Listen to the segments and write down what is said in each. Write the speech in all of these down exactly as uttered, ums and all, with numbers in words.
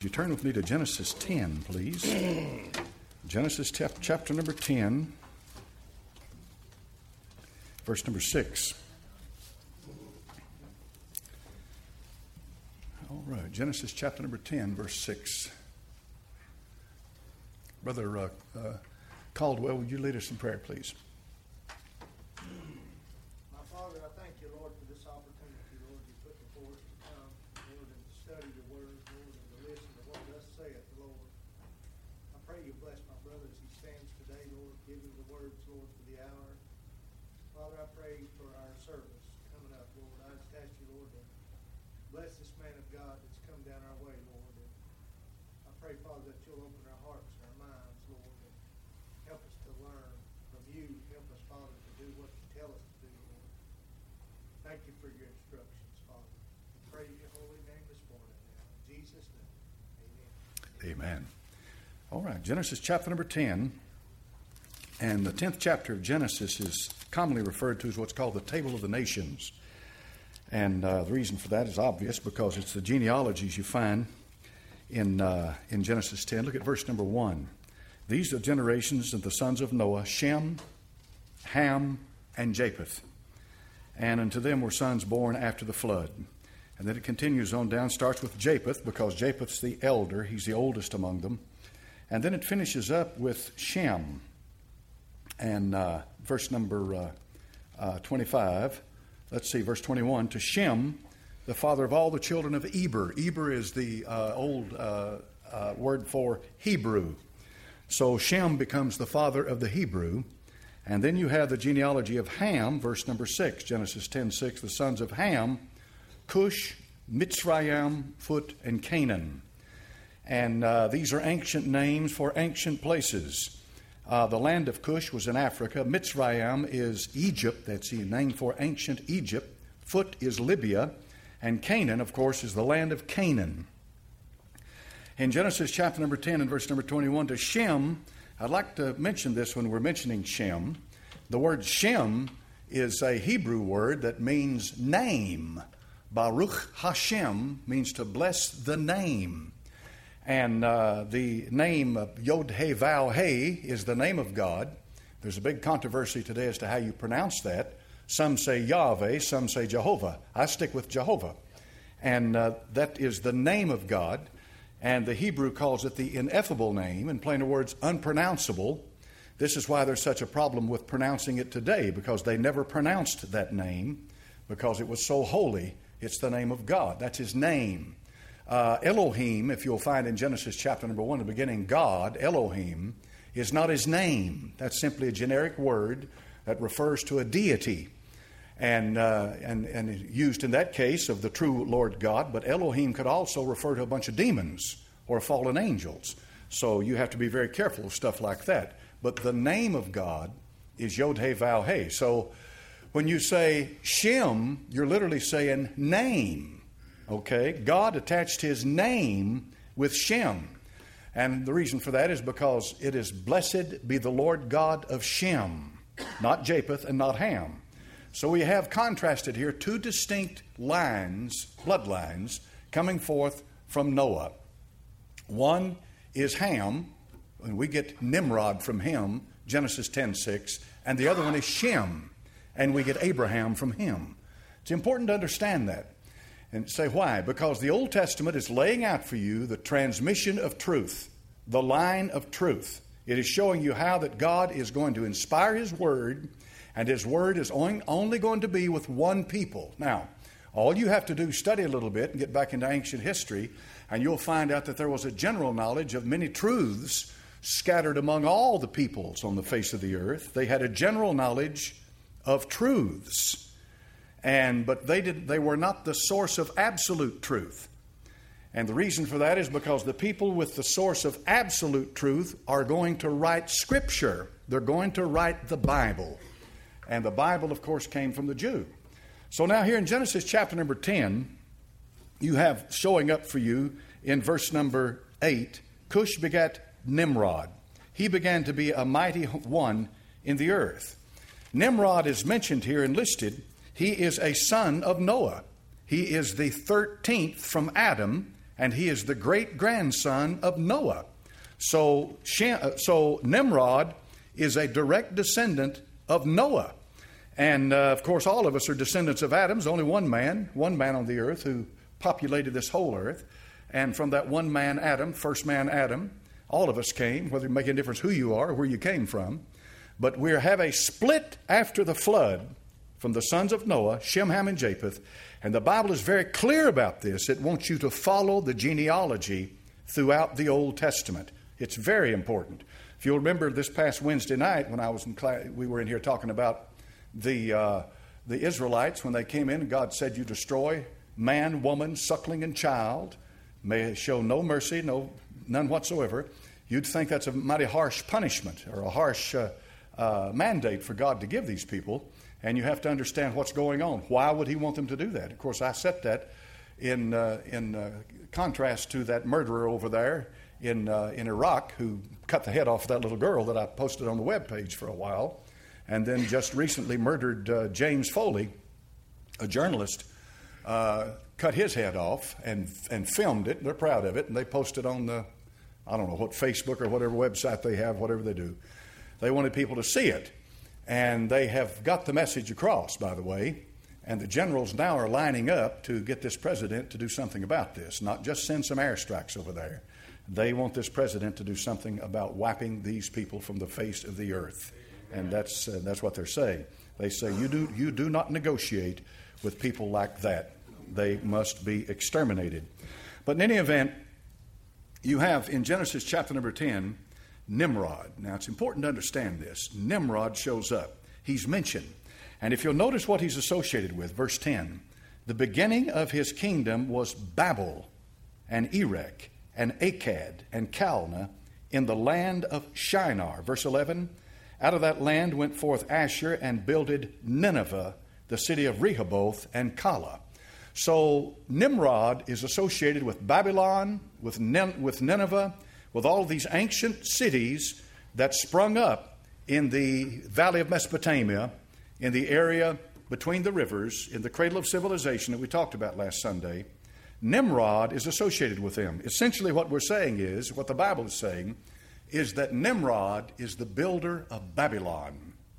You turn with me to Genesis ten, please. Genesis chap- chapter number ten, verse number six. All right, Genesis chapter number ten, verse six. Brother uh, uh, Caldwell, would you lead us in prayer, please? My Father, I thank you, Lord, for this opportunity, Lord, you put before us to come, Lord, and to study your word, Lord, and to listen to what thus saith the Lord. I pray you bless my brother as he stands today, Lord. Give him the words, Lord, for the hour. Father, I pray for our service coming up, Lord. I just ask you, Lord, to bless this man of God that's come down our way, Lord. And I pray, Father, that you'll open our hearts and our minds, Lord, and help us to learn from you. Help us, Father, to do what you tell us to do, Lord. Thank you for your instructions, Father. We pray in your holy name this morning now. In Jesus' name, amen. Amen. All right, Genesis chapter number ten. And the tenth chapter of Genesis is commonly referred to as what's called the Table of the Nations. And uh, the reason for that is obvious, because it's the genealogies you find in uh, in Genesis ten. Look at verse number one. These are the generations of the sons of Noah, Shem, Ham, and Japheth. And unto them were sons born after the flood. And then it continues on down, starts with Japheth, because Japheth's the elder. He's the oldest among them. And then it finishes up with Shem. And uh, verse number uh, uh, twenty-five, let's see, verse twenty-one, to Shem, the father of all the children of Eber. Eber is the uh, old uh, uh, word for Hebrew. So Shem becomes the father of the Hebrew. And then you have the genealogy of Ham, verse number six, Genesis ten six, the sons of Ham, Cush, Mitzrayim, Phut, and Canaan. And uh, these are ancient names for ancient places. Uh, the land of Cush was in Africa. Mitzrayim is Egypt. That's the name for ancient Egypt. Phut is Libya. And Canaan, of course, is the land of Canaan. In Genesis chapter number ten and verse number twenty-one, to Shem, I'd like to mention this when we're mentioning Shem. The word Shem is a Hebrew word that means name. Baruch Hashem means to bless the name. And uh, the name of Yod-Heh-Vav-Heh is the name of God. There's a big controversy today as to how you pronounce that. Some say Yahweh, some say Jehovah. I stick with Jehovah. And uh, that is the name of God. And the Hebrew calls it the ineffable name, in plainer words, unpronounceable. This is why there's such a problem with pronouncing it today, because they never pronounced that name because it was so holy. It's the name of God. That's his name. Uh, Elohim, if you'll find in Genesis chapter number one, the beginning, God, Elohim, is not his name. That's simply a generic word that refers to a deity. And, uh, and, and used in that case of the true Lord God. But Elohim could also refer to a bunch of demons or fallen angels. So you have to be very careful of stuff like that. But the name of God is Yod-Heh-Vav-Heh. So when you say Shem, you're literally saying name. Okay? God attached his name with Shem. And the reason for that is because it is blessed be the Lord God of Shem, not Japheth and not Ham. So we have contrasted here two distinct lines, bloodlines, coming forth from Noah. One is Ham, and we get Nimrod from him, Genesis ten six, and the other one is Shem, and we get Abraham from him. It's important to understand that. And say why? Because the Old Testament is laying out for you the transmission of truth, the line of truth. It is showing you how that God is going to inspire his word, and his word is only going to be with one people. Now, all you have to do is study a little bit and get back into ancient history, and you'll find out that there was a general knowledge of many truths scattered among all the peoples on the face of the earth. They had a general knowledge of truths. And but they did they were not the source of absolute truth. And the reason for that is because the people with the source of absolute truth are going to write Scripture. They're going to write the Bible. And the Bible, of course, came from the Jew. So now here in Genesis chapter number ten, you have showing up for you in verse number eight, Cush begat Nimrod. He began to be a mighty one in the earth. Nimrod is mentioned here and listed. He is a son of Noah. He is the thirteenth from Adam, and he is the great-grandson of Noah. So, Shem, so Nimrod is a direct descendant of Noah. And, uh, of course, all of us are descendants of Adam. There's only one man, one man on the earth who populated this whole earth. And from that one man, Adam, first man, Adam, all of us came, whether it makes a difference who you are or where you came from. But we have a split after the flood from the sons of Noah, Shem, Ham, and Japheth. And the Bible is very clear about this. It wants you to follow the genealogy throughout the Old Testament. It's very important. If you'll remember this past Wednesday night when I was in class, we were in here talking about the uh, the Israelites when they came in, and God said, "You destroy man, woman, suckling, and child. May show no mercy, no none whatsoever." You'd think that's a mighty harsh punishment or a harsh uh, uh, mandate for God to give these people. And you have to understand what's going on. Why would he want them to do that? Of course, I set that in uh, in uh, contrast to that murderer over there in uh, in Iraq who cut the head off of that little girl that I posted on the webpage for a while, and then just recently murdered uh, James Foley, a journalist, uh, cut his head off and and filmed it. They're proud of it, and they posted on the, I don't know what, Facebook or whatever website they have, whatever they do. They wanted people to see it. And they have got the message across, by the way. And the generals now are lining up to get this president to do something about this, not just send some airstrikes over there. They want this president to do something about wiping these people from the face of the earth. And that's uh, that's what they're saying. They say you do you do not negotiate with people like that. They must be exterminated. But in any event, you have in Genesis chapter number ten, Nimrod. Now, it's important to understand this. Nimrod shows up. He's mentioned. And if you'll notice what he's associated with, verse ten, the beginning of his kingdom was Babel and Erech and Akkad and Calneh in the land of Shinar. Verse eleven, out of that land went forth Asher and builded Nineveh, the city of Rehoboth and Calah. So Nimrod is associated with Babylon, with, Nin- with Nineveh, with all of these ancient cities that sprung up in the valley of Mesopotamia, in the area between the rivers, in the cradle of civilization that we talked about last Sunday. Nimrod is associated with them. Essentially what we're saying is, what the Bible is saying, is that Nimrod is the builder of Babylon.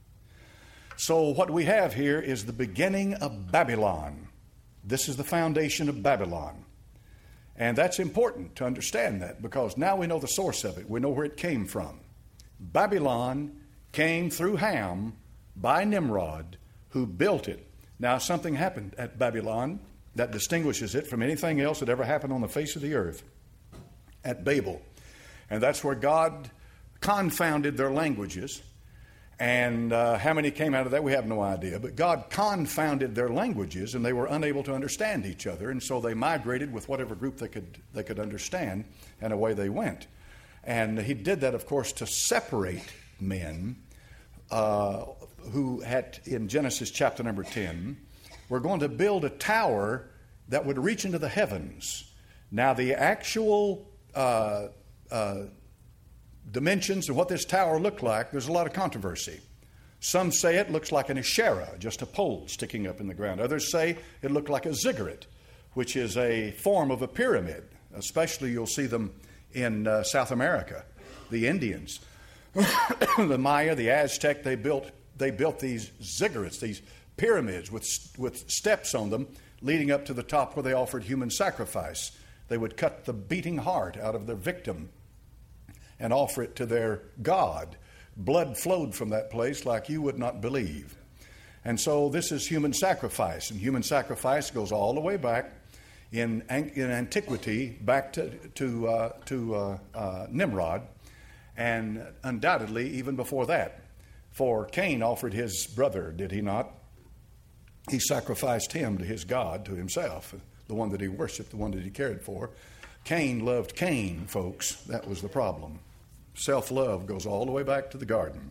So what we have here is the beginning of Babylon. This is the foundation of Babylon. And that's important to understand that, because now we know the source of it. We know where it came from. Babylon came through Ham by Nimrod, who built it. Now, something happened at Babylon that distinguishes it from anything else that ever happened on the face of the earth, at Babel. And that's where God confounded their languages. And uh, how many came out of that, we have no idea. But God confounded their languages, and they were unable to understand each other. And so they migrated with whatever group they could they could understand, and away they went. And he did that, of course, to separate men uh, who had, in Genesis chapter number ten, were going to build a tower that would reach into the heavens. Now, the actual uh, uh, dimensions of what this tower looked like, there's a lot of controversy. Some say it looks like an Asherah, just a pole sticking up in the ground. Others say it looked like a ziggurat, which is a form of a pyramid. Especially you'll see them in uh, South America, the Indians. The Maya, the Aztec, they built they built these ziggurats, these pyramids with with steps on them leading up to the top where they offered human sacrifice. They would cut the beating heart out of their victim and offer it to their god. Blood flowed from that place like you would not believe. And so this is human sacrifice. And human sacrifice goes all the way back in, in antiquity, back to, to, uh, to uh, uh, Nimrod, and undoubtedly even before that. For Cain offered his brother, did he not? He sacrificed him to his God, to himself, the one that he worshiped, the one that he cared for. Cain loved Cain, folks. That was the problem. Self-love goes all the way back to the garden.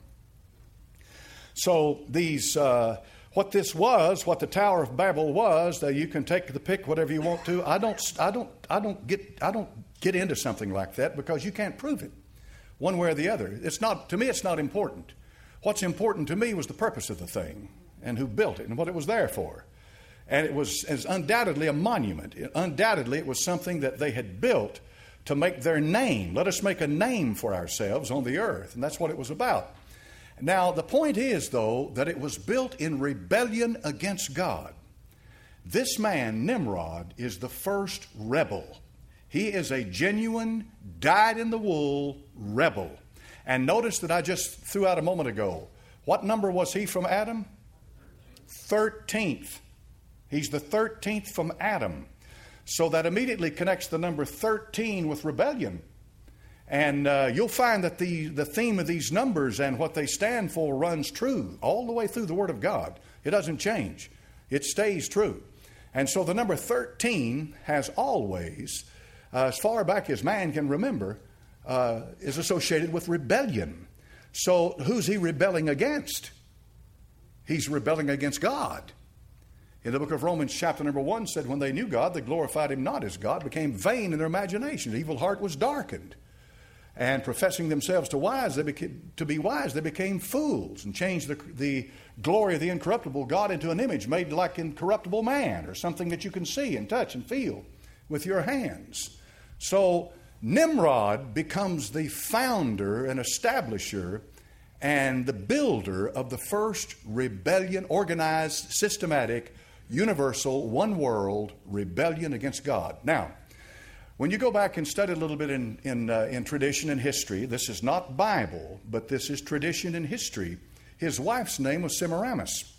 So these, uh, what this was, what the Tower of Babel was, that you can take the pick whatever you want to. I don't, I don't, I don't get, I don't get into something like that because you can't prove it, one way or the other. It's not, to me, it's not important. What's important to me was the purpose of the thing and who built it and what it was there for. And it was, it was undoubtedly a monument. It, undoubtedly, it was something that they had built to make their name. Let us make a name for ourselves on the earth. And that's what it was about. Now, the point is, though, that it was built in rebellion against God. This man, Nimrod, is the first rebel. He is a genuine, dyed-in-the-wool rebel. And notice that I just threw out a moment ago. What number was he from Adam? thirteenth. He's the thirteenth from Adam. So that immediately connects the number thirteen with rebellion. And uh, you'll find that the, the theme of these numbers and what they stand for runs true all the way through the Word of God. It doesn't change. It stays true. And so the number thirteen has always, uh, as far back as man can remember, uh, is associated with rebellion. So who's he rebelling against? He's rebelling against God. In the book of Romans, chapter number one said, when they knew God, they glorified him not as God, became vain in their imagination. The evil heart was darkened. And professing themselves to wise, they became, to be wise, they became fools and changed the, the glory of the incorruptible God into an image made like incorruptible man, or something that you can see and touch and feel with your hands. So Nimrod becomes the founder and establisher and the builder of the first rebellion, organized, systematic, universal, one world rebellion against God. Now, when you go back and study a little bit in, in, uh, in tradition and history, this is not Bible, but this is tradition and history. His wife's name was Semiramis.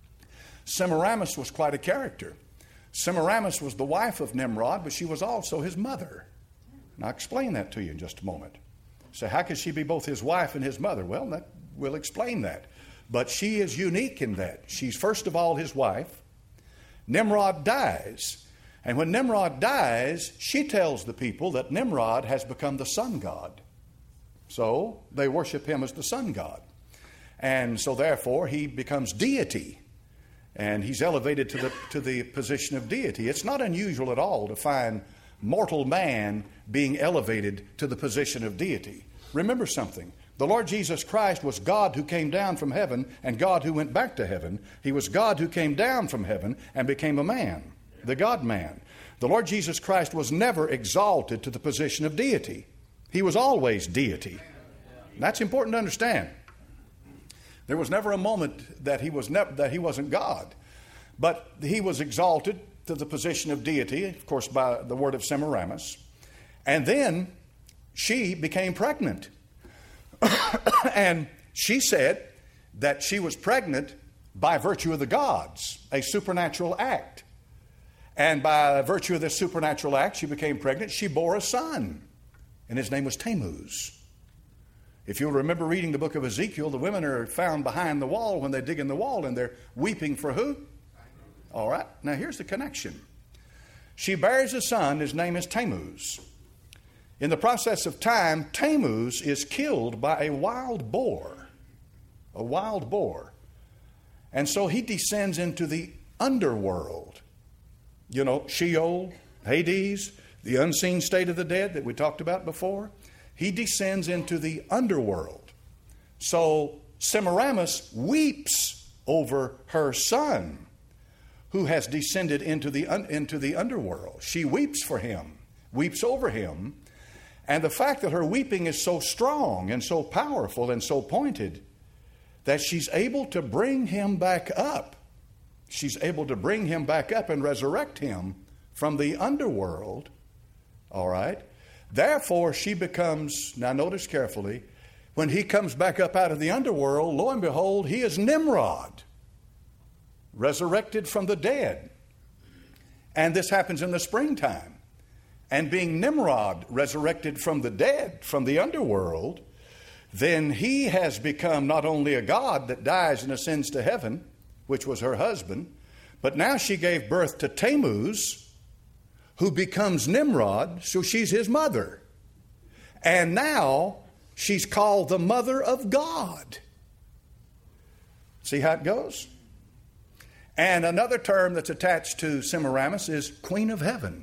Semiramis was quite a character. Semiramis was the wife of Nimrod, but she was also his mother. And I'll explain that to you in just a moment. So how could she be both his wife and his mother? Well, that, we'll explain that. But she is unique in that. She's first of all his wife. Nimrod dies. And when Nimrod dies, she tells the people that Nimrod has become the sun god. So they worship him as the sun god. And so therefore he becomes deity. And he's elevated to the, to the position of deity. It's not unusual at all to find mortal man being elevated to the position of deity. Remember something. The Lord Jesus Christ was God who came down from heaven and God who went back to heaven. He was God who came down from heaven and became a man. The God-man. The Lord Jesus Christ was never exalted to the position of deity. He was always deity. That's important to understand. There was never a moment that he was ne- that he wasn't God. But he was exalted to the position of deity, of course, by the word of Semiramis. And then she became pregnant. And she said that she was pregnant by virtue of the gods, a supernatural act. And by virtue of this supernatural act, she became pregnant. She bore a son, and his name was Tammuz. If you'll remember reading the book of Ezekiel, the women are found behind the wall when they dig in the wall, and they're weeping for who? All right, now here's the connection. She bears a son, his name is Tammuz. In the process of time, Tammuz is killed by a wild boar. A wild boar. And so he descends into the underworld. You know, Sheol, Hades, the unseen state of the dead that we talked about before. He descends into the underworld. So Semiramis weeps over her son who has descended into the, un- into the underworld. She weeps for him, weeps over him. And the fact that her weeping is so strong and so powerful and so pointed that she's able to bring him back up. She's able to bring him back up and resurrect him from the underworld. All right. Therefore, she becomes, now notice carefully, when he comes back up out of the underworld, lo and behold, he is Nimrod, resurrected from the dead. And this happens in the springtime. And being Nimrod, resurrected from the dead, from the underworld, then he has become not only a god that dies and ascends to heaven, which was her husband, but now she gave birth to Tammuz, who becomes Nimrod, so she's his mother. And now she's called the mother of God. See how it goes? And another term that's attached to Semiramis is Queen of Heaven.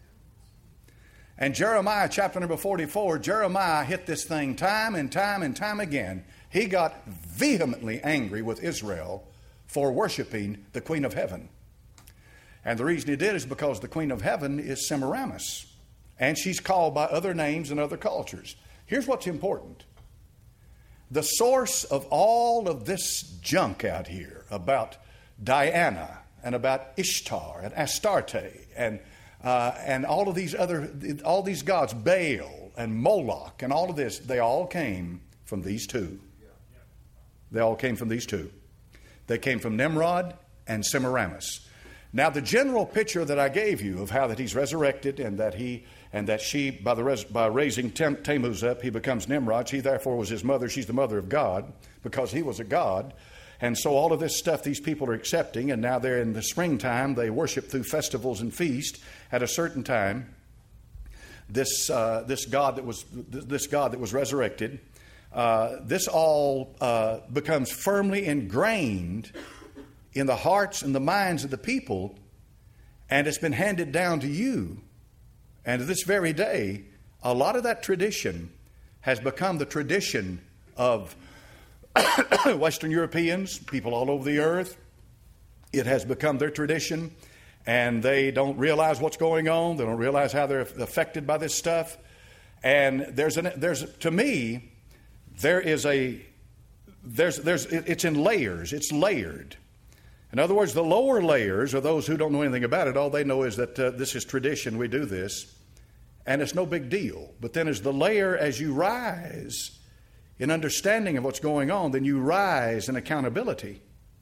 And Jeremiah chapter number forty-four, Jeremiah hit this thing time and time and time again. He got vehemently angry with Israel for worshiping the Queen of Heaven. And the reason he did is because the queen of heaven is Semiramis. And she's called by other names in other cultures. Here's what's important. The source of all of this junk out here about Diana and about Ishtar and Astarte and uh, and all of these other, all these gods, Baal and Moloch and all of this, they all came from these two. They all came from these two. They came from Nimrod and Semiramis. Now, the general picture that I gave you of how that he's resurrected and that he and that she, by the res, by raising Tem, Tammuz up, he becomes Nimrod. She therefore was his mother. She's the mother of God because he was a god. And so all of this stuff these people are accepting, and now they're in the springtime. They worship through festivals and feast at a certain time. This uh, this God that was this God that was resurrected. Uh, this all uh, becomes firmly ingrained in the hearts and the minds of the people, and it's been handed down to you. And to this very day, a lot of that tradition has become the tradition of Western Europeans, people all over the earth. It has become their tradition, and they don't realize what's going on. They don't realize how they're affected by this stuff. And there's an, there's to me, there is a there's there's it's in layers. It's layered. In other words, the lower layers are those who don't know anything about it. All they know is that uh, this is tradition. We do this, and it's no big deal. But then, as the layer, as you rise in understanding of what's going on, then you rise in accountability.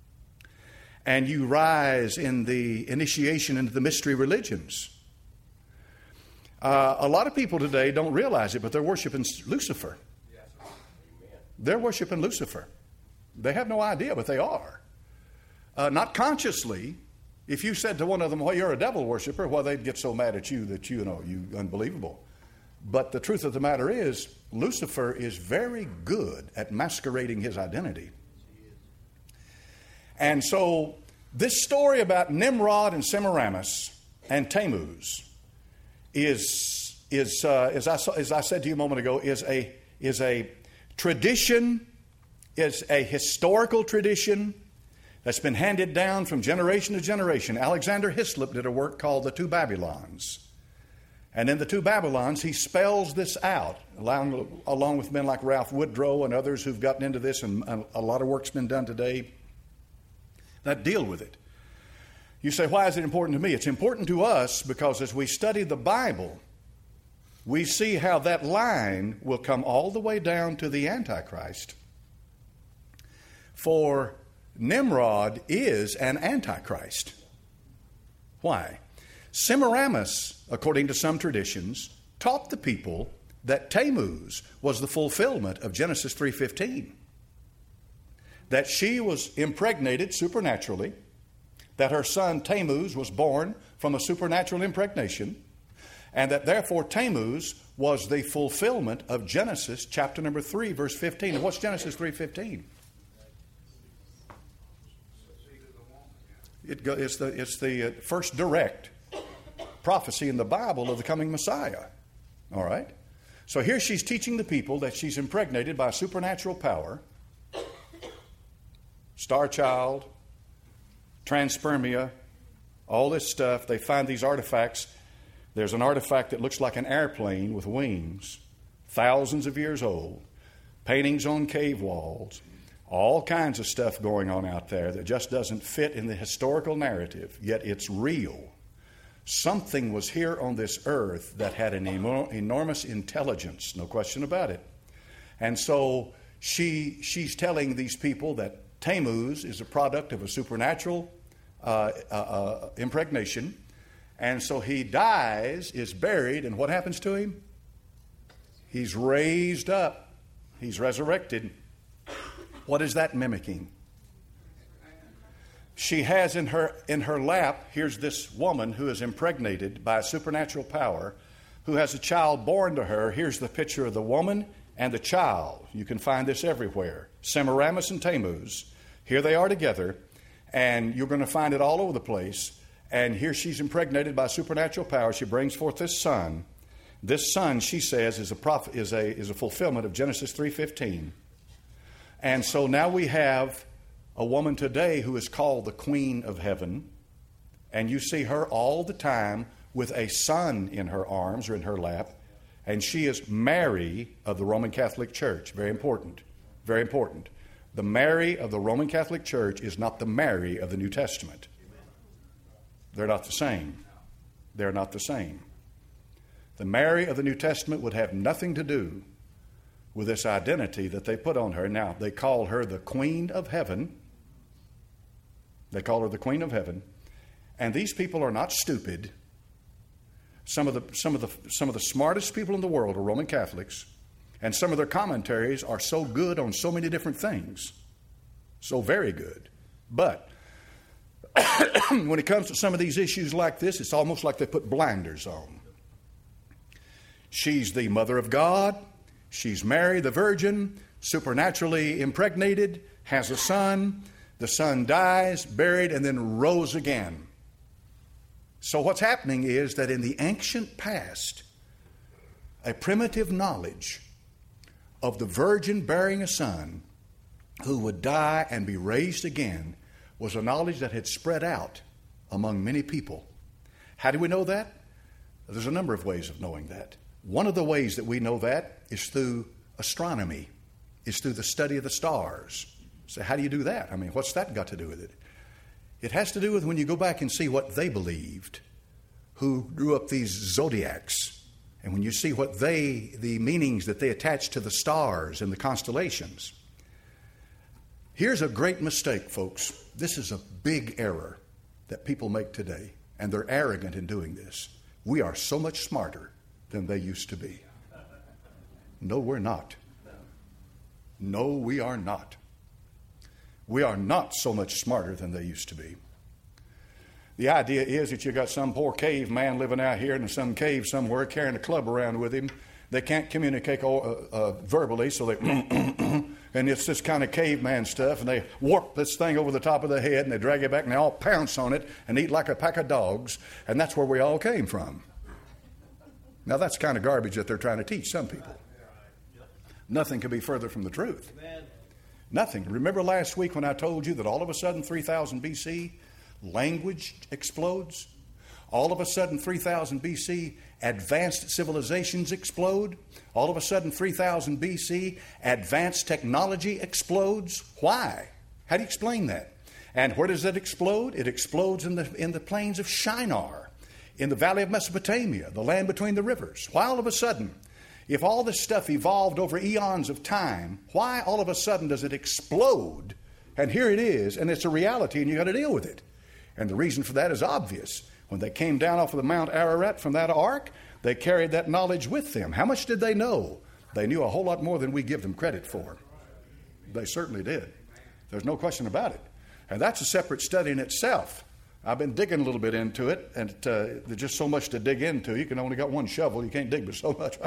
And you rise in the initiation into the mystery religions. Uh, a lot of people today don't realize it, but they're worshiping Lucifer. They're worshiping Lucifer. They have no idea, but they are. Uh, not consciously. If you said to one of them, well, you're a devil worshiper, well, they'd get so mad at you that, you know, you unbelievable. But the truth of the matter is, Lucifer is very good at masquerading his identity. And so this story about Nimrod and Semiramis and Tammuz is, is uh, as, I, as I said to you a moment ago, is a, is a tradition, is a historical tradition that's been handed down from generation to generation. Alexander Hislop did a work called The Two Babylons. And in The Two Babylons, he spells this out, along, along with men like Ralph Woodrow and others who've gotten into this, and a lot of work's been done today that deal with it. You say, why is it important to me? It's important to us because as we study the Bible, we see how that line will come all the way down to the Antichrist. For Nimrod is an Antichrist. Why? Semiramis, according to some traditions, taught the people that Tammuz was the fulfillment of Genesis three fifteen. That she was impregnated supernaturally, that her son Tammuz was born from a supernatural impregnation, and that therefore Tammuz was the fulfillment of Genesis chapter number three, verse fifteen. And what's Genesis three fifteen? It go, it's the, it's the uh, first direct prophecy in the Bible of the coming Messiah. All right? So here she's teaching the people that she's impregnated by supernatural power, star child, transpermia, all this stuff. They find these artifacts. There's an artifact that looks like an airplane with wings, thousands of years old, paintings on cave walls, all kinds of stuff going on out there that just doesn't fit in the historical narrative, yet it's real. Something was here on this earth that had an emo- enormous intelligence, no question about it. And so she she's telling these people that Tammuz is a product of a supernatural uh, uh, uh, impregnation. And so he dies, is buried, and what happens to him? He's raised up. He's resurrected. What is that mimicking? She has in her in her lap, here's this woman who is impregnated by a supernatural power, who has a child born to her. Here's the picture of the woman and the child. You can find this everywhere. Semiramis and Tammuz. Here they are together, and you're going to find it all over the place. And here she's impregnated by supernatural power. She brings forth this son. This son, she says, is a prophet, is a is a fulfillment of Genesis three fifteen. And so now we have a woman today who is called the Queen of Heaven, And you see her all the time with a son in her arms or in her lap. And she is Mary of the Roman Catholic Church. Very important. Very important. The Mary of the Roman Catholic Church is not the Mary of the New Testament. They're not the same. They're not the same. The Mary of the New Testament would have nothing to do with this identity that they put on her. Now, they call her the Queen of Heaven. They call her the Queen of Heaven. And these people are not stupid. Some of the some of the some of the smartest people in the world are Roman Catholics, and some of their commentaries are so good on so many different things. So very good. But when it comes to some of these issues like this, it's almost like they put blinders on. She's the mother of God. She's Mary, the virgin, supernaturally impregnated, has a son. The son dies, buried, and then rose again. So what's happening is that in the ancient past, a primitive knowledge of the virgin bearing a son who would die and be raised again was a knowledge that had spread out among many people. How do we know that? There's a number of ways of knowing that. One of the ways that we know that is through astronomy. It's through the study of the stars. So how do you do that? I mean, what's that got to do with it? It has to do with when you go back and see what they believed, who drew up these zodiacs, and when you see what they, the meanings that they attached to the stars and the constellations. Here's a great mistake, folks. This is a big error that people make today, and they're arrogant in doing this. We are so much smarter than they used to be. No, we're not. No, we are not. We are not so much smarter than they used to be. The idea is that you got some poor caveman living out here in some cave somewhere carrying a club around with him. They can't communicate uh, uh, verbally, so they and it's this kind of caveman stuff, and they warp this thing over the top of the head, and they drag it back, and they all pounce on it and eat like a pack of dogs, and that's where we all came from. Now, that's the kind of garbage that they're trying to teach some people. Nothing could be further from the truth. Amen. Nothing. Remember last week when I told you that all of a sudden, three thousand B C, language explodes? All of a sudden, three thousand B C, advanced civilizations explode? All of a sudden, three thousand B C, advanced technology explodes? Why? How do you explain that? And where does it explode? It explodes in the, in the plains of Shinar, in the valley of Mesopotamia, the land between the rivers. Why all of a sudden? If all this stuff evolved over eons of time, why all of a sudden does it explode? And here it is, and it's a reality, and you've got to deal with it. And the reason for that is obvious. When they came down off of the Mount Ararat from that ark, they carried that knowledge with them. How much did they know? They knew a whole lot more than we give them credit for. They certainly did. There's no question about it. And that's a separate study in itself. I've been digging a little bit into it, and uh, there's just so much to dig into. You can only got one shovel. You can't dig but so much.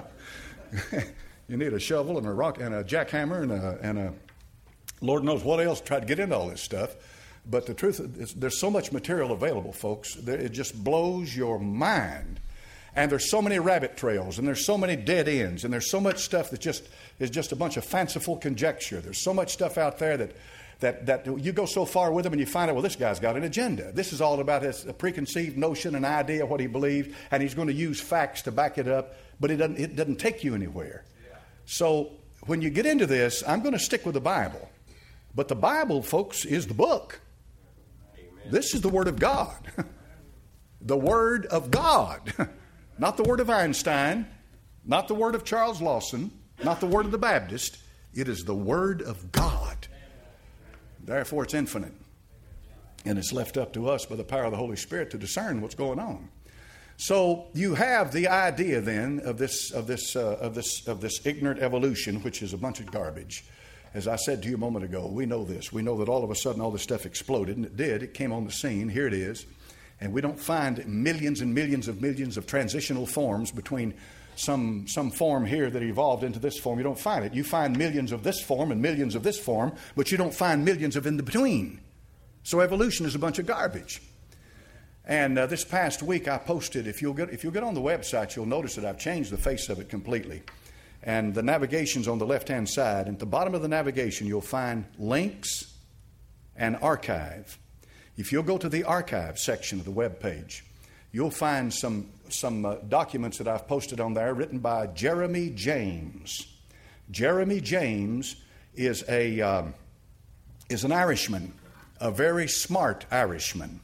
You need a shovel and a rock and a jackhammer and a, and a Lord knows what else to try to get into all this stuff. But the truth is, there's so much material available, folks. It just blows your mind. And there's so many rabbit trails, and there's so many dead ends, and there's so much stuff that just is just a bunch of fanciful conjecture. There's so much stuff out there that that that you go so far with him and you find out, well, this guy's got an agenda. This is all about his a preconceived notion, an idea, what he believes, and he's going to use facts to back it up, but it doesn't, it doesn't take you anywhere. Yeah. So when you get into this, I'm going to stick with the Bible. But the Bible, folks, is the book. Amen. This is the Word of God. The Word of God. Not the Word of Einstein, not the Word of Charles Lawson, not the Word of the Baptist. It is the Word of God. Therefore, it's infinite. And it's left up to us by the power of the Holy Spirit to discern what's going on. So you have the idea then of this of this uh, of this of this ignorant evolution, which is a bunch of garbage. As I said to you a moment ago, we know this. We know that all of a sudden all this stuff exploded, and it did. It came on the scene. Here it is. And we don't find millions and millions of millions of transitional forms between some some form here that evolved into this form. You don't find it. You find millions of this form and millions of this form, but you don't find millions of in the between. So evolution is a bunch of garbage. And uh, this past week I posted, if you'll get if you'll get on the website, you'll notice that I've changed the face of it completely. And the navigation's on the left-hand side. And at the bottom of the navigation, you'll find links and archive. If you'll go to the archive section of the web page, you'll find some, some uh, documents that I've posted on there written by Jeremy James. Jeremy James is, a, um, is an Irishman, a very smart Irishman.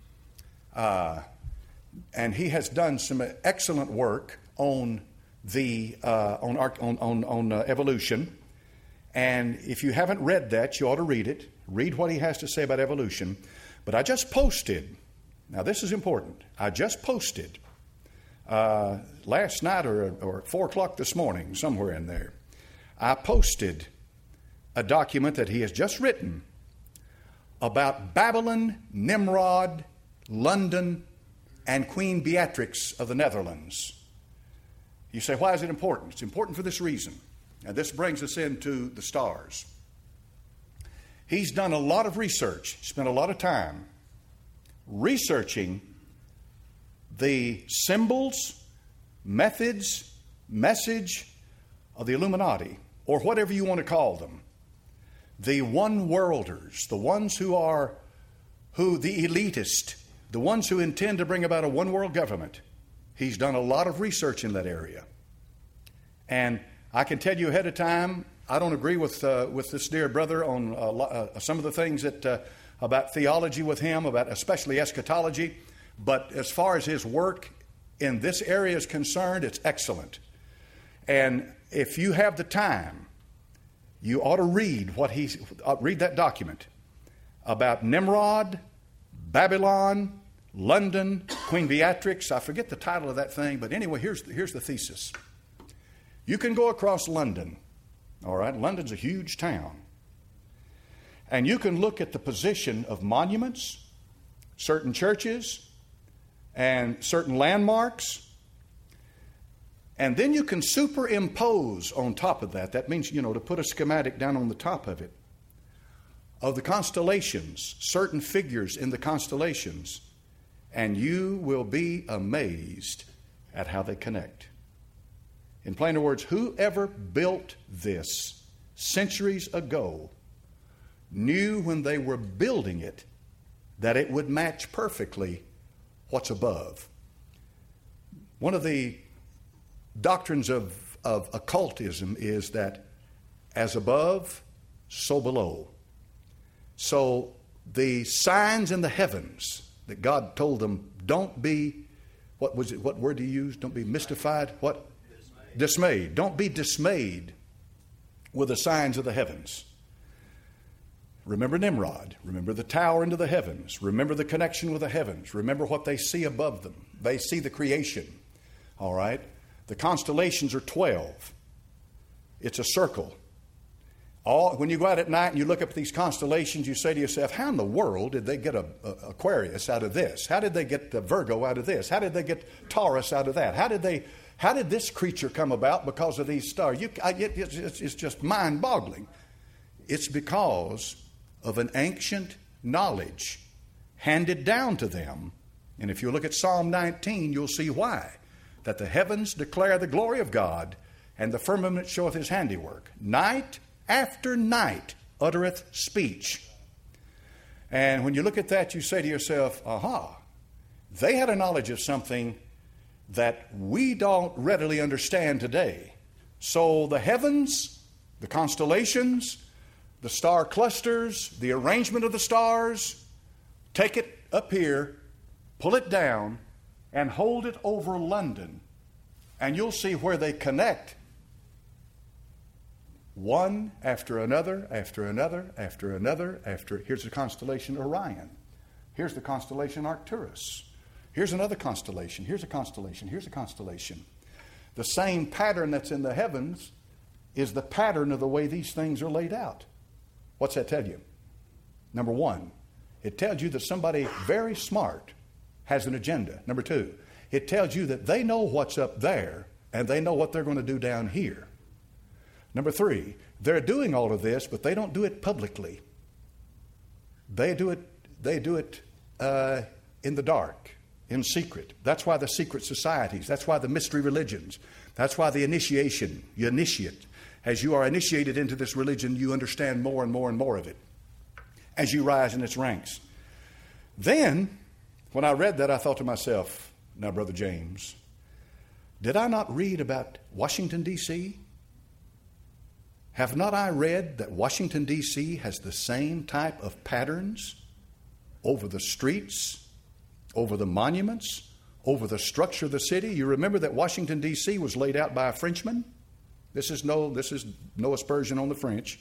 Uh, and he has done some excellent work on the uh, on on on, on uh, evolution. And if you haven't read that, you ought to read it. Read what he has to say about evolution. But I just posted. Now this is important. I just posted uh, last night or or four o'clock this morning, somewhere in there. I posted a document that he has just written about Babylon, Nimrod, London, and Queen Beatrix of the Netherlands. You say, why is it important? It's important for this reason. And this brings us into the stars. He's done a lot of research, spent a lot of time researching the symbols, methods, message of the Illuminati, or whatever you want to call them. The one-worlders, the ones who are, who the elitist, the ones who intend to bring about a one-world government. He's done a lot of research in that area. And I can tell you ahead of time, I don't agree with uh, with this dear brother on uh, uh, some of the things that uh, about theology with him, about especially eschatology. But as far as his work in this area is concerned, it's excellent. And if you have the time, you ought to read what he uh, read that document about Nimrod, Babylon, London, Queen Beatrix. I forget the title of that thing, but anyway, here's the, here's the thesis. You can go across London, all right? London's a huge town. And you can look at the position of monuments, certain churches, and certain landmarks. And then you can superimpose on top of that. That means, you know, to put a schematic down on the top of it, of the constellations, certain figures in the constellations, and you will be amazed at how they connect. In plainer words, whoever built this centuries ago knew when they were building it that it would match perfectly what's above. One of the doctrines of, of occultism is that as above, so below. So the signs in the heavens that God told them, don't be, what was it, what word do you use? Don't be mystified. What? Dismayed. Dismayed. Don't be dismayed with the signs of the heavens. Remember Nimrod. Remember the tower into the heavens. Remember the connection with the heavens. Remember what they see above them. They see the creation. All right? The constellations are twelve. It's a circle. All, when you go out at night and you look up at these constellations, you say to yourself, how in the world did they get a, a Aquarius out of this? How did they get the Virgo out of this? How did they get Taurus out of that? How did they? How did this creature come about because of these stars? You, I, it, it's, it's just mind-boggling. It's because of an ancient knowledge handed down to them. And if you look at Psalm nineteen, you'll see why. That the heavens declare the glory of God, and the firmament showeth his handiwork. Night after night uttereth speech. And when you look at that, you say to yourself, aha, they had a knowledge of something that we don't readily understand today. So the heavens, the constellations, the star clusters, the arrangement of the stars, take it up here, pull it down, and hold it over London, and you'll see where they connect. One after another, after another, after another, after... Here's the constellation Orion. Here's the constellation Arcturus. Here's another constellation. Here's a constellation. Here's a constellation. The same pattern that's in the heavens is the pattern of the way these things are laid out. What's that tell you? Number one, it tells you that somebody very smart has an agenda. Number two, it tells you that they know what's up there and they know what they're going to do down here. Number three, they're doing all of this, but they don't do it publicly. They do it, they do it uh, in the dark, in secret. That's why the secret societies, that's why the mystery religions, that's why the initiation, you initiate. As you are initiated into this religion, you understand more and more and more of it as you rise in its ranks. Then, when I read that, I thought to myself, now, Brother James, did I not read about Washington, D C? Have not I read that Washington, D C has the same type of patterns over the streets, over the monuments, over the structure of the city? You remember that Washington, D C was laid out by a Frenchman? This is no, this is no aspersion on the French.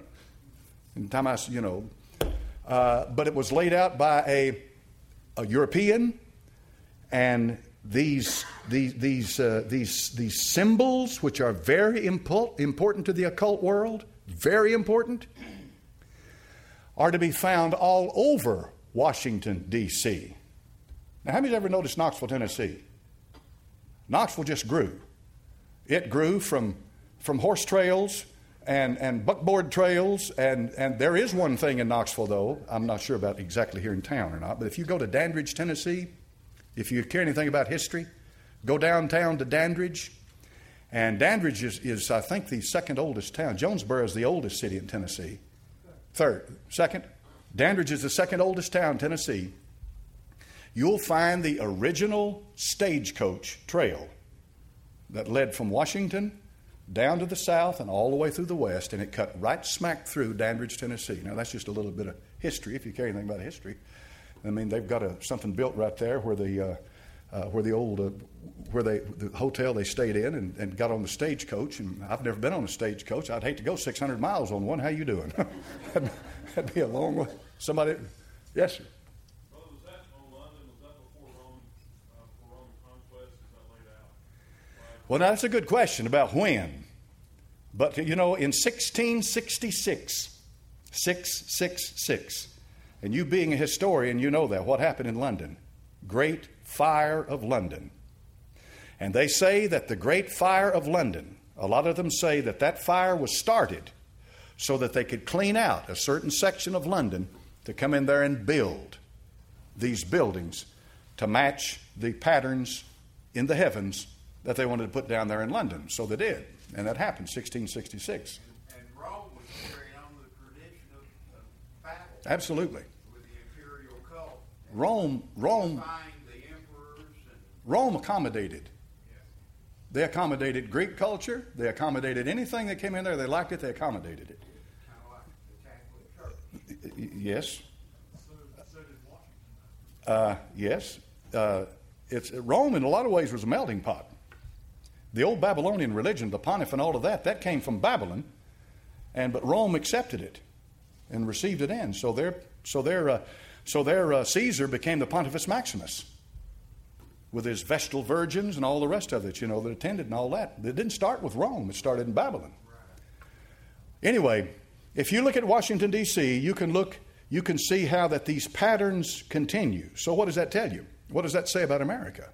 In the time I, you know, uh, but it was laid out by a, a European, and these these these uh, these these symbols, which are very impo- important to the occult world, very important, are to be found all over Washington, D C. Now, how many ever noticed Knoxville, Tennessee? Knoxville just grew. It grew from from horse trails and, and buckboard trails, and, and there is one thing in Knoxville, though. I'm not sure about exactly here in town or not, but if you go to Dandridge, Tennessee, if you care anything about history, go downtown to Dandridge. And Dandridge is, is, I think, the second oldest town. Jonesboro is the oldest city in Tennessee. Third, second. Dandridge is the second oldest town in Tennessee. You'll find the original stagecoach trail that led from Washington down to the south and all the way through the west, and it cut right smack through Dandridge, Tennessee. Now, that's just a little bit of history, if you care anything about history. I mean, they've got a, something built right there where the uh, uh, where the old uh, where they the hotel they stayed in and, and got on the stagecoach. And I've never been on a stagecoach. I'd hate to go six hundred miles on one. How you doing? that'd, that'd be a long way. Somebody, yes, sir. Well, was that on London? Was that before Rome, uh, before Roman conquest? Is that laid out? Like, Well, now that's a good question about when. But you know, in sixteen sixty-six, six six six. And you being a historian, you know that. What happened in London? Great Fire of London. And they say that the Great Fire of London, a lot of them say that that fire was started so that they could clean out a certain section of London to come in there and build these buildings to match the patterns in the heavens that they wanted to put down there in London. So they did. And that happened, sixteen sixty-six. And Rome was carrying on the tradition of, of battle. Absolutely. With the imperial cult. Rome, Rome, Find the emperors and Rome accommodated. yeah. They accommodated Greek culture. They accommodated anything that came in there. They liked it. They accommodated it. Kind of like the Catholic Church. Y- Yes. so, so did Washington. Uh, yes. Uh, it's Rome, in a lot of ways, was a melting pot. The old Babylonian religion, the Pontiff and all of that, that came from Babylon, and but Rome accepted it and received it in. So their so their uh, so their uh, Caesar became the Pontifex Maximus with his Vestal virgins and all the rest of it, you know, that attended and all that. It didn't start with Rome; it started in Babylon. Anyway, if you look at Washington D C, you can look, you can see how that these patterns continue. So what does that tell you? What does that say about America?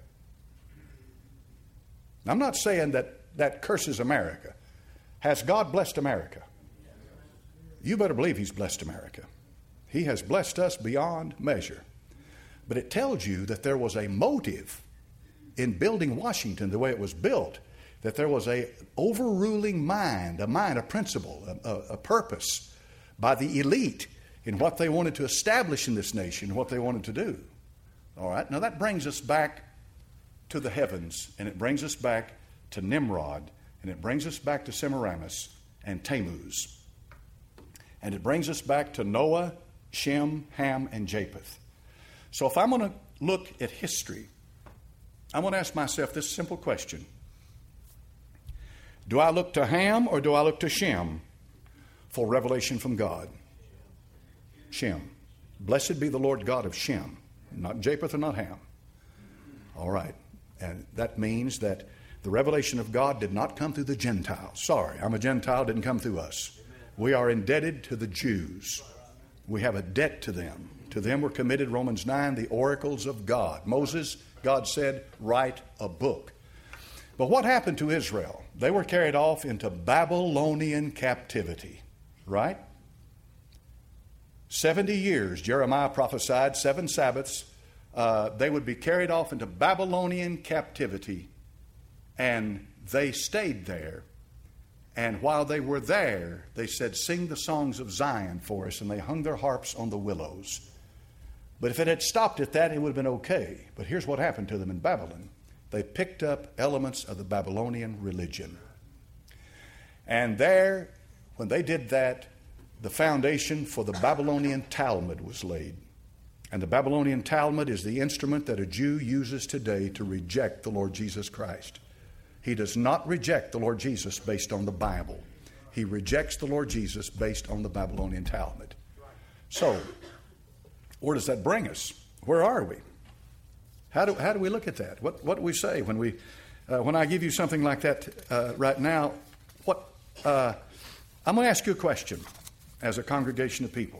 I'm not saying that that curses America. Has God blessed America? You better believe He's blessed America. He has blessed us beyond measure. But it tells you that there was a motive in building Washington the way it was built, that there was a overruling mind, a mind, a principle, a, a, a purpose by the elite in what they wanted to establish in this nation, what they wanted to do. All right, now that brings us back to the heavens, and it brings us back to Nimrod, and it brings us back to Semiramis and Tammuz. And it brings us back to Noah, Shem, Ham, and Japheth. So if I'm going to look at history, I'm going to ask myself this simple question. Do I look to Ham or do I look to Shem for revelation from God? Shem. Blessed be the Lord God of Shem, not Japheth or not Ham. All right. And that means that the revelation of God did not come through the Gentiles. Sorry, I'm a Gentile, didn't come through us. We are indebted to the Jews. We have a debt to them. To them were committed, Romans nine, the oracles of God. Moses, God said, write a book. But what happened to Israel? They were carried off into Babylonian captivity, right? Seventy years, Jeremiah prophesied, seven Sabbaths, uh, they would be carried off into Babylonian captivity, and they stayed there. And while they were there, they said, sing the songs of Zion for us, and they hung their harps on the willows. But if it had stopped at that, it would have been okay. But here's what happened to them in Babylon. They picked up elements of the Babylonian religion. And there, when they did that, the foundation for the Babylonian Talmud was laid. And the Babylonian Talmud is the instrument that a Jew uses today to reject the Lord Jesus Christ. He does not reject the Lord Jesus based on the Bible. He rejects the Lord Jesus based on the Babylonian Talmud. So, where does that bring us? Where are we? How do, how do we look at that? What, what do we say when we, uh, when I give you something like that uh, right now? What uh, I'm going to ask you a question as a congregation of people.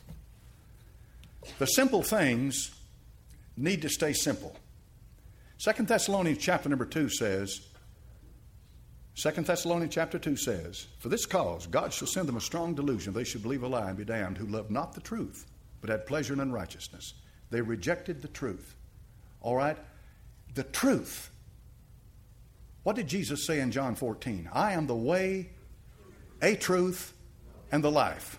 The simple things need to stay simple. Second Thessalonians chapter number two says, Second Thessalonians chapter two says, for this cause God shall send them a strong delusion, they should believe a lie and be damned, who loved not the truth, but had pleasure in unrighteousness. They rejected the truth. All right? The truth. What did Jesus say in John fourteen? I am the way, a truth, and the life.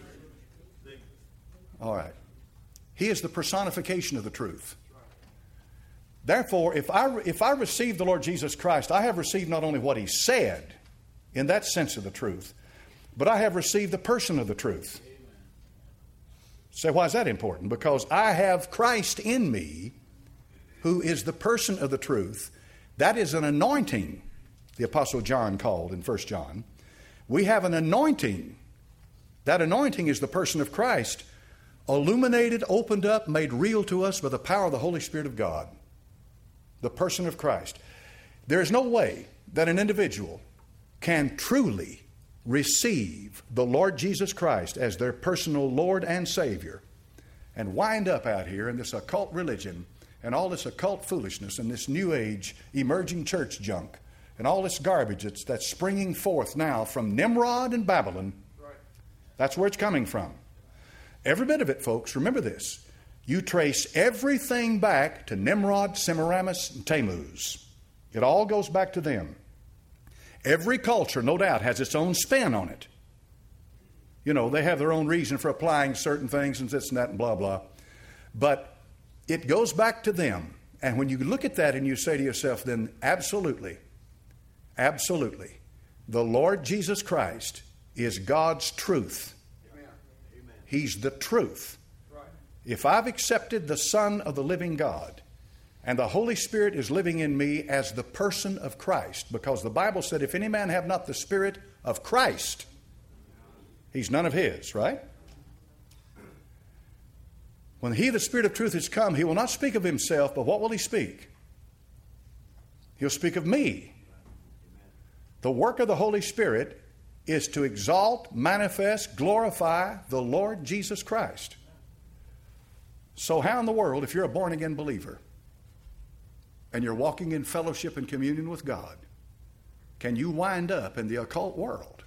All right. He is the personification of the truth. Therefore, if I, if I receive the Lord Jesus Christ, I have received not only what He said, in that sense of the truth, but I have received the person of the truth. Say, why is that important? Because I have Christ in me, who is the person of the truth. That is an anointing, the Apostle John called in First John. We have an anointing. That anointing is the person of Christ, illuminated, opened up, made real to us by the power of the Holy Spirit of God. The person of Christ. There is no way that an individual can truly receive the Lord Jesus Christ as their personal Lord and Savior and wind up out here in this occult religion and all this occult foolishness and this new age emerging church junk and all this garbage that's, that's springing forth now from Nimrod and Babylon. Right. That's where it's coming from. Every bit of it, folks. Remember this. You trace everything back to Nimrod, Semiramis, and Tammuz. It all goes back to them. Every culture, no doubt, has its own spin on it. You know, they have their own reason for applying certain things and this and that and blah, blah. But it goes back to them. And when you look at that and you say to yourself, then absolutely, absolutely, the Lord Jesus Christ is God's truth. Amen. Amen. He's the truth. If I've accepted the Son of the living God and the Holy Spirit is living in me as the person of Christ, because the Bible said, if any man have not the Spirit of Christ, he's none of his, right? When he, the Spirit of truth, is come, he will not speak of himself, but what will he speak? He'll speak of me. The work of the Holy Spirit is to exalt, manifest, glorify the Lord Jesus Christ. So how in the world, if you're a born-again believer and you're walking in fellowship and communion with God, can you wind up in the occult world?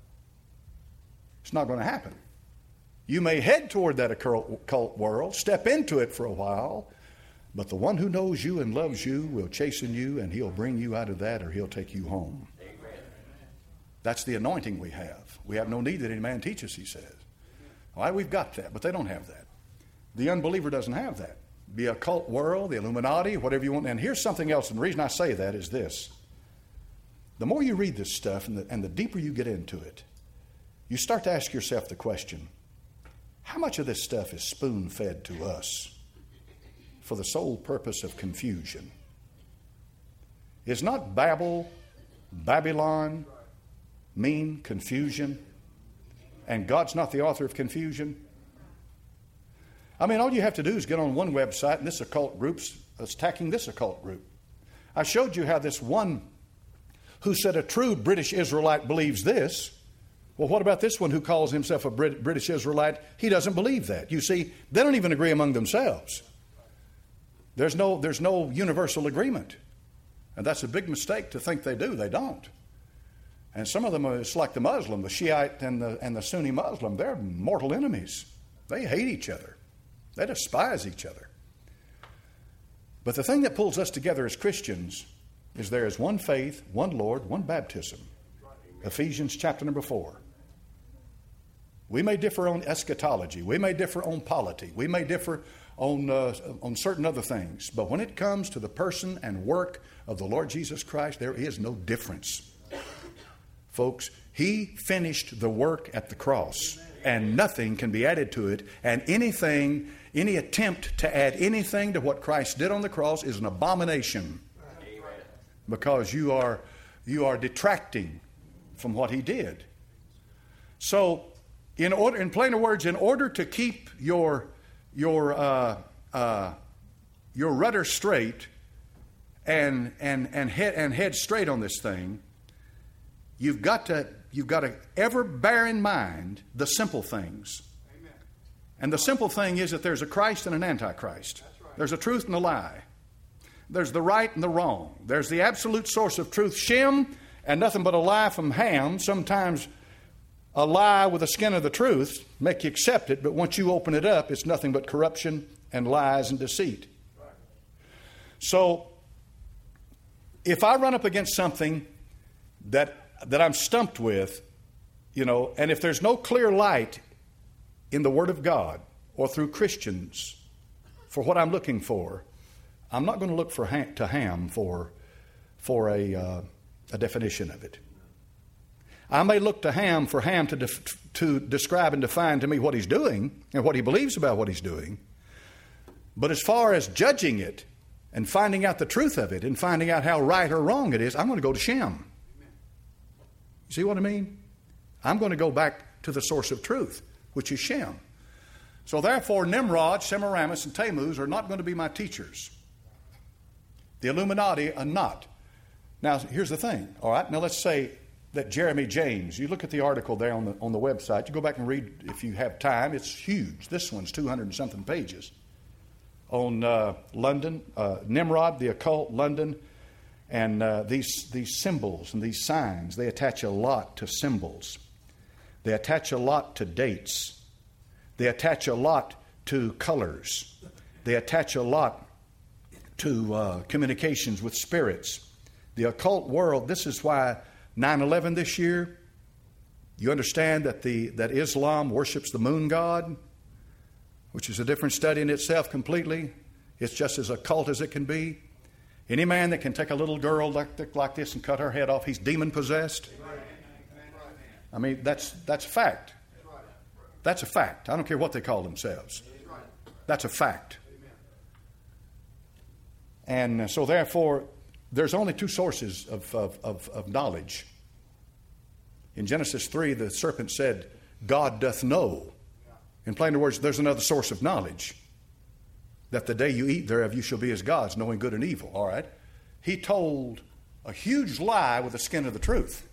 It's not going to happen. You may head toward that occult world, step into it for a while, but the one who knows you and loves you will chasten you, and he'll bring you out of that, or he'll take you home. Amen. That's the anointing we have. We have no need that any man teach us, he says. All right, we've got that, but they don't have that. The unbeliever doesn't have that. The occult world, the Illuminati, whatever you want. And here's something else, and the reason I say that is this. The more you read this stuff and the, and the deeper you get into it, you start to ask yourself the question, how much of this stuff is spoon-fed to us for the sole purpose of confusion? Is not Babel, Babylon mean confusion? And God's not the author of confusion? I mean, all you have to do is get on one website and this occult group's attacking this occult group. I showed you how this one who said a true British Israelite believes this. Well, what about this one who calls himself a Brit- British Israelite? He doesn't believe that. You see, they don't even agree among themselves. There's no, there's no universal agreement. And that's a big mistake to think they do. They don't. And some of them, are, it's like the Muslim, the Shiite and the, and the Sunni Muslim. They're mortal enemies. They hate each other. They despise each other. But the thing that pulls us together as Christians is there is one faith, one Lord, one baptism. Ephesians chapter number four. We may differ on eschatology. We may differ on polity. We may differ on, uh, on certain other things. But when it comes to the person and work of the Lord Jesus Christ, there is no difference. Folks, He finished the work at the cross, and nothing can be added to it. And anything, any attempt to add anything to what Christ did on the cross is an abomination. Because you are, you are detracting from what He did. So, in order, in plainer words, in order to keep your your uh, uh, your rudder straight and and and head and head straight on this thing, you've got to you've got to ever bear in mind the simple things. Amen. And the simple thing is that there's a Christ and an Antichrist. That's right. There's a truth and a lie. There's the right and the wrong. There's the absolute source of truth, Shem, and nothing but a lie from Ham. Sometimes a lie with the skin of the truth make you accept it, but once you open it up, it's nothing but corruption and lies and deceit. Right. So, if I run up against something that that I'm stumped with, you know, and if there's no clear light in the Word of God or through Christians for what I'm looking for, I'm not going to look for Ham, to Ham for for a uh, a definition of it. I may look to Ham for Ham to def- to describe and define to me what he's doing and what he believes about what he's doing. But as far as judging it and finding out the truth of it and finding out how right or wrong it is, I'm going to go to Shem. You see what I mean? I'm going to go back to the source of truth, which is Shem. So therefore, Nimrod, Semiramis, and Tammuz are not going to be my teachers. The Illuminati are not. Now, here's the thing. All right, now let's say that Jeremy James, you look at the article there on the on the website. You go back and read if you have time. It's huge. This one's two hundred and something pages on uh, London, uh, Nimrod, the occult, London, and uh, these these symbols and these signs. They attach a lot to symbols. They attach a lot to dates. They attach a lot to colors. They attach a lot to uh, communications with spirits. The occult world. This is why nine eleven this year, you understand that the that Islam worships the moon god, which is a different study in itself completely. It's just as occult as it can be. Any man that can take a little girl like, like this and cut her head off, he's demon-possessed. I mean, that's that's a fact. That's a fact. I don't care what they call themselves. That's a fact. And so therefore, there's only two sources of, of, of, of knowledge. In Genesis three, the serpent said, God doth know. In plain words, there's another source of knowledge. That the day you eat thereof, you shall be as gods, knowing good and evil. All right? He told a huge lie with the skin of the truth.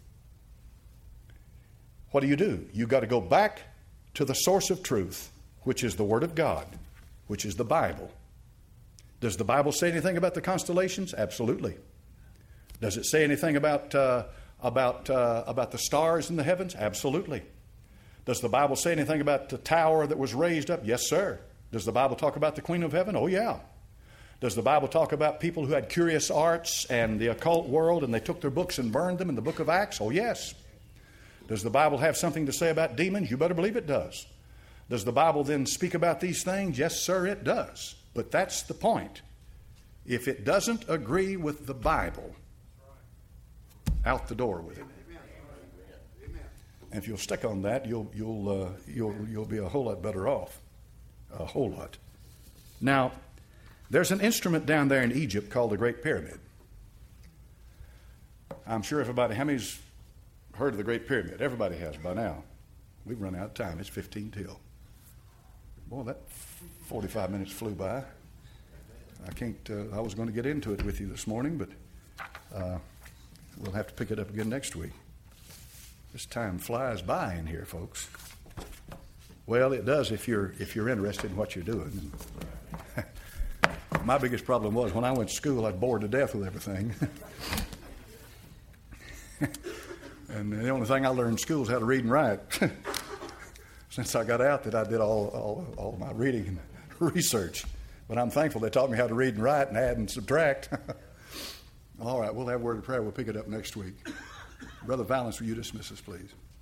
What do you do? You've got to go back to the source of truth, which is the Word of God, which is the Bible. Does the Bible say anything about the constellations? Absolutely. Does it say anything about uh, about uh, about the stars in the heavens? Absolutely. Does the Bible say anything about the tower that was raised up? Yes, sir. Does the Bible talk about the Queen of Heaven? Oh, yeah. Does the Bible talk about people who had curious arts and the occult world and they took their books and burned them in the book of Acts? Oh, yes. Does the Bible have something to say about demons? You better believe it does. Does the Bible then speak about these things? Yes, sir, it does. But that's the point. If it doesn't agree with the Bible, out the door with it. And if you'll stick on that, you'll you'll uh, you'll you'll be a whole lot better off, a whole lot. Now, there's an instrument down there in Egypt called the Great Pyramid. I'm sure everybody, how many's heard of the Great Pyramid? Everybody has by now. We've run out of time. It's fifteen till. Boy, that forty-five minutes flew by. I can't. Uh, I was going to get into it with you this morning, but uh, we'll have to pick it up again next week. This time flies by in here, folks. Well, it does if you're if you're interested in what you're doing. My biggest problem was when I went to school, I was bored to death with everything. And the only thing I learned in school is how to read and write. Since I got out, that I did all, all all my reading and research. But I'm thankful they taught me how to read and write and add and subtract. All right, we'll have a word of prayer. We'll pick it up next week. Brother Valance, will you dismiss us, please?